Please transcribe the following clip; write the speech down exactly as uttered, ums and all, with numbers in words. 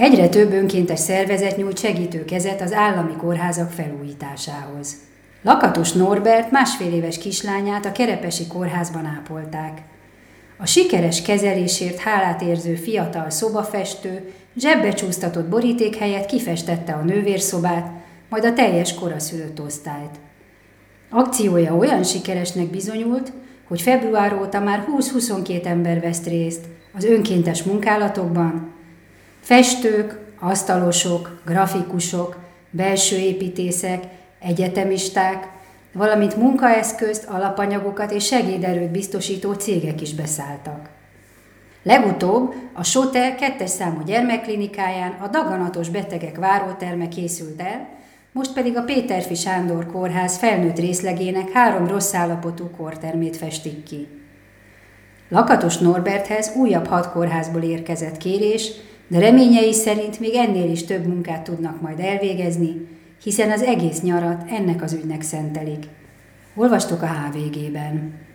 Egyre több önkéntes szervezet nyújt segítő kezet az állami kórházak felújításához. Lakatos Norbert másfél éves kislányát a Kerepesi kórházban ápolták. A sikeres kezelésért hálát érző fiatal szobafestő zsebbe csúsztatott boríték helyett kifestette a nővérszobát, majd a teljes koraszülött osztályt. Akciója olyan sikeresnek bizonyult, hogy február óta már húsz-huszonkettő ember vesz részt az önkéntes munkálatokban. Festők, asztalosok, grafikusok, belső építészek, egyetemisták, valamint munkaeszközt, alapanyagokat és segéderőt biztosító cégek is beszálltak. Legutóbb a SOTE kettes számú gyermekklinikáján a daganatos betegek váróterme készült el, most pedig a Péterfi Sándor kórház felnőtt részlegének három rossz állapotú kórtermét festik ki. Lakatos Norberthez újabb hat kórházból érkezett kérés, de reményei szerint még ennél is több munkát tudnak majd elvégezni, hiszen az egész nyarat ennek az ügynek szentelik. Olvastok a há vé gében.